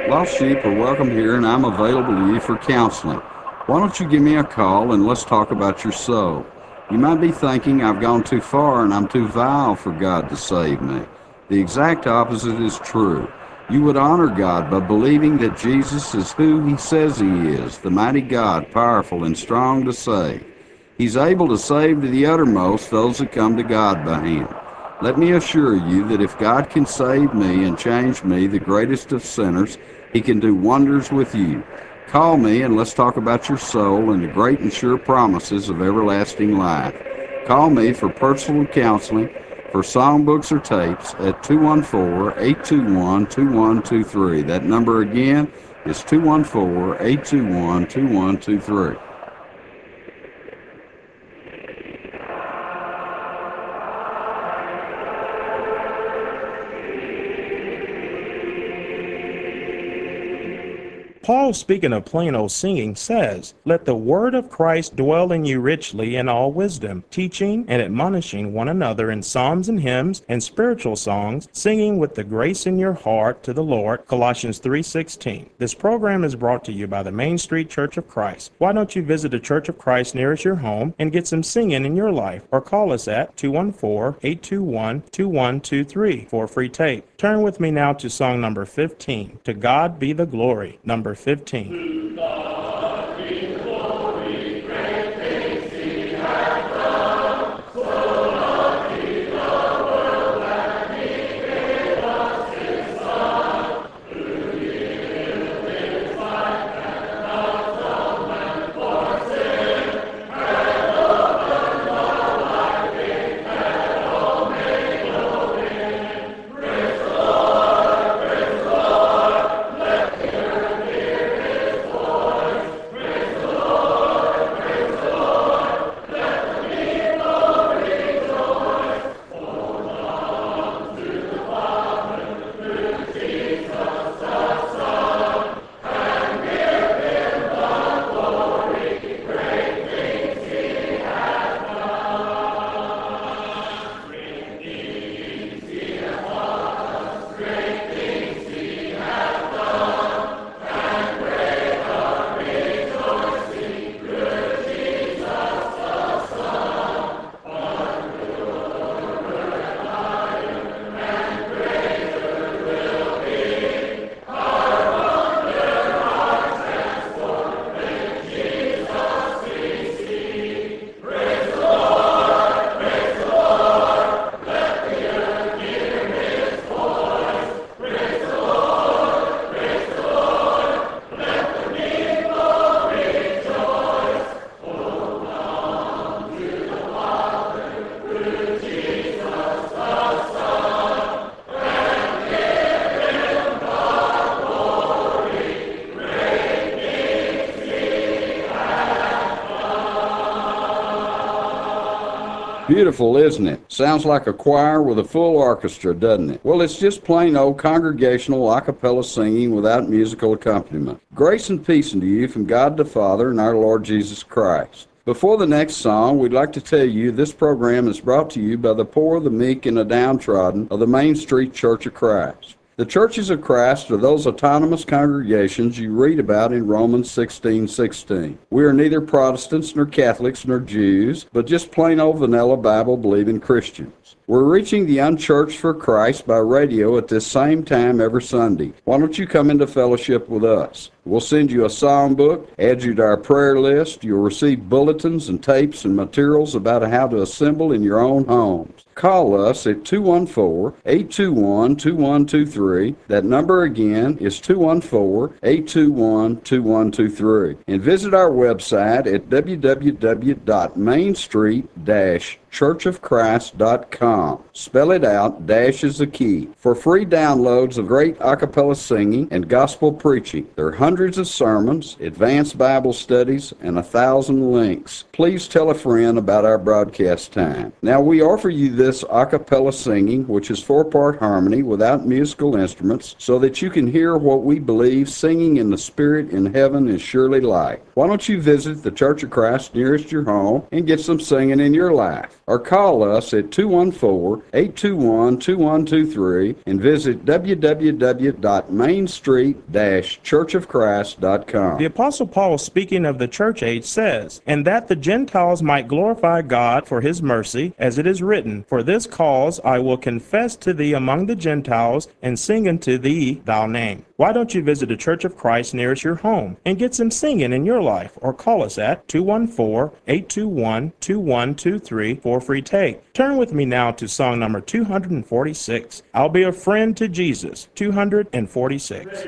Lost sheep are welcome here, and I'm available to you for counseling. Why don't you give me a call and let's talk about your soul? You might be thinking I've gone too far and I'm too vile for God to save me. The exact opposite is true. You would honor God by believing that Jesus is who He says He is, the mighty God, powerful and strong to save. He's able to save to the uttermost those that come to God by Him. Let me assure you that if God can save me and change me, the greatest of sinners, He can do wonders with you. Call me and let's talk about your soul and the great and sure promises of everlasting life. Call me for personal counseling, for songbooks or tapes at 214-821-2123. That number again is 214-821-2123. Paul, speaking of plain old singing, says, "Let the word of Christ dwell in you richly in all wisdom, teaching and admonishing one another in psalms and hymns and spiritual songs, singing with the grace in your heart to the Lord." Colossians 3:16. This program is brought to you by the Main Street Church of Christ. Why don't you visit a Church of Christ nearest your home and get some singing in your life, or call us at 214-821-2123 for a free tape. Turn with me now to song number 15, "To God Be the Glory," number 15. Beautiful, isn't it? Sounds like a choir with a full orchestra, doesn't it? Well, it's just plain old congregational a cappella singing without musical accompaniment. Grace and peace unto you from God the Father and our Lord Jesus Christ. Before the next song, we'd like to tell you this program is brought to you by the poor, the meek, and the downtrodden of the Main Street Church of Christ. The churches of Christ are those autonomous congregations you read about in Romans 16:16. We are neither Protestants nor Catholics nor Jews, but just plain old vanilla Bible-believing Christians. We're reaching the unchurched for Christ by radio at this same time every Sunday. Why don't you come into fellowship with us? We'll send you a songbook, add you to our prayer list. You'll receive bulletins and tapes and materials about how to assemble in your own homes. Call us at 214-821-2123. That number again is 214-821-2123. And visit our website at www.mainstreet-churchofchrist.com. Spell it out, dash is the key. For free downloads of great a cappella singing and gospel preaching. There are hundreds of sermons, advanced Bible studies, and 1,000 links. Please tell a friend about our broadcast time. Now we offer you this a cappella singing, which is 4-part harmony without musical instruments, so that you can hear what we believe singing in the Spirit in heaven is surely like. Why don't you visit the Church of Christ nearest your home and get some singing in your life? or call us at 214-821-2123 and visit www.mainstreet-churchofchrist.com. The Apostle Paul, speaking of the church age, says, "And that the Gentiles might glorify God for his mercy, as it is written, For this cause I will confess to thee among the Gentiles, and sing unto thee thy name." Why don't you visit a Church of Christ nearest your home and get some singing in your life, or call us at 214-821-2123 for a free take. Turn with me now to song number 246, "I'll Be a Friend to Jesus," 246.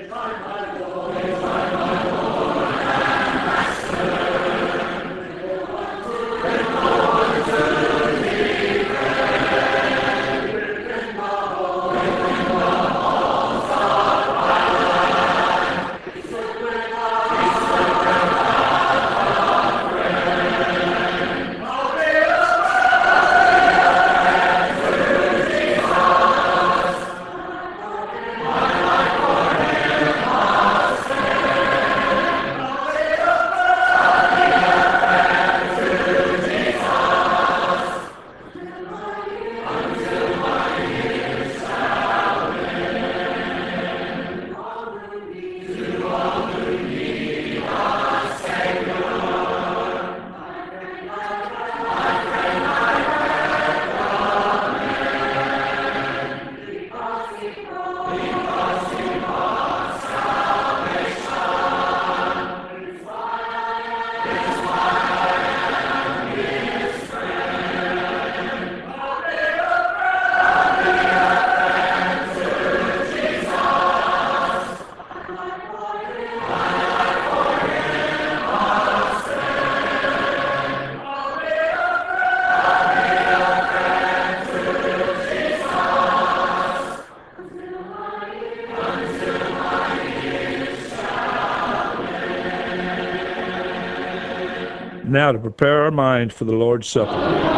Now to prepare our minds for the Lord's Supper.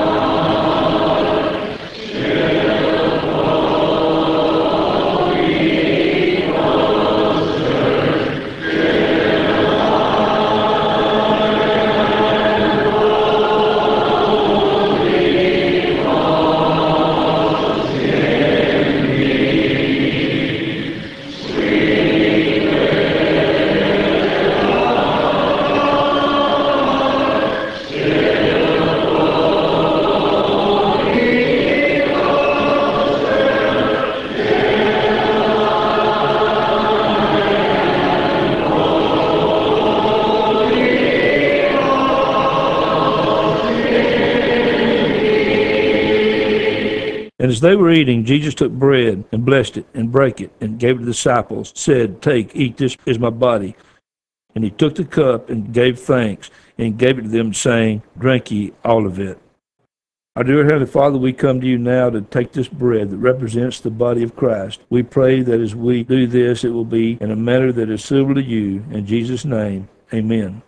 And as they were eating, Jesus took bread and blessed it and brake it and gave it to the disciples, said, "Take, eat, this is my body." And he took the cup and gave thanks and gave it to them, saying, "Drink ye all of it." Our dear Heavenly Father, we come to you now to take this bread that represents the body of Christ. We pray that as we do this, it will be in a manner that is suitable to you. In Jesus' name, amen.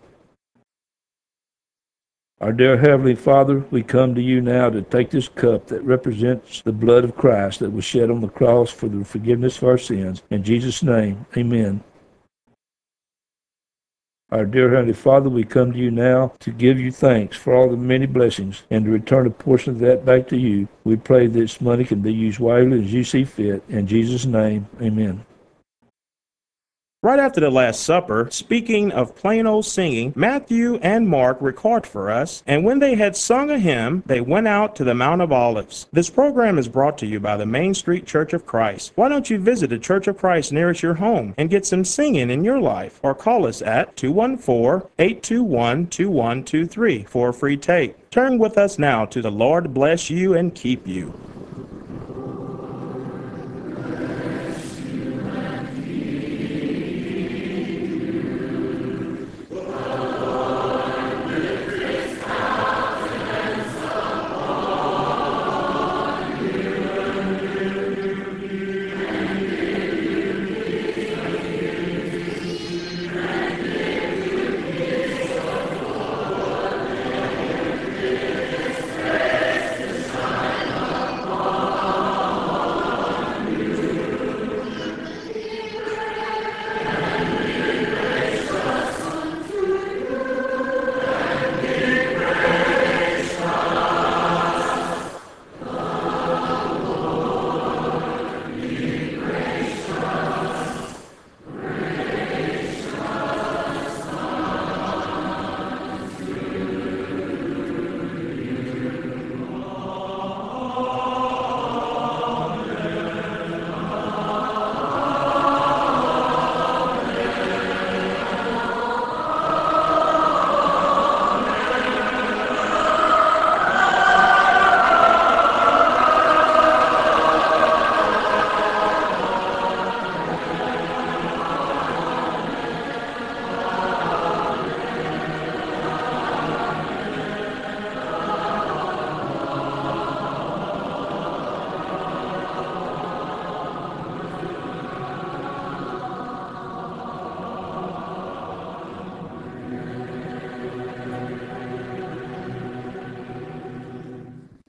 Our dear Heavenly Father, we come to you now to take this cup that represents the blood of Christ that was shed on the cross for the forgiveness of our sins. In Jesus' name, amen. Our dear Heavenly Father, we come to you now to give you thanks for all the many blessings and to return a portion of that back to you. We pray this money can be used wisely as you see fit. In Jesus' name, amen. Right after the Last Supper, speaking of plain old singing, Matthew and Mark record for us, "And when they had sung a hymn, they went out to the Mount of Olives." This program is brought to you by the Main Street Church of Christ. Why don't you visit a Church of Christ nearest your home and get some singing in your life, or call us at 214-821-2123 for a free take. Turn with us now to "The Lord Bless You and Keep You."